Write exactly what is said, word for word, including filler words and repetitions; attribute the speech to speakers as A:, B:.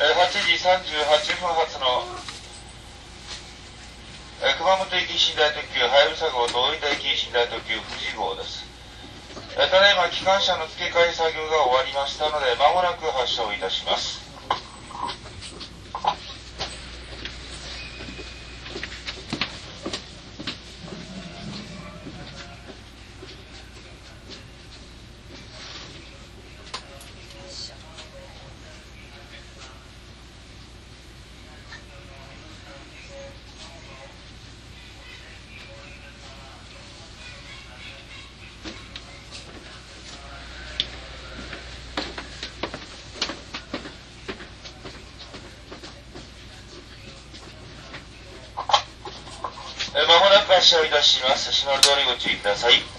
A: はちじさんじゅうはっぷん発の熊本行き寝台特急はやぶさ号と大分行き寝台特急富士号です。ただいま機関車の付け替え作業が終わりましたので、まもなく発車をいたします。まもなく発車をいたします。閉まるドアにご注意ください。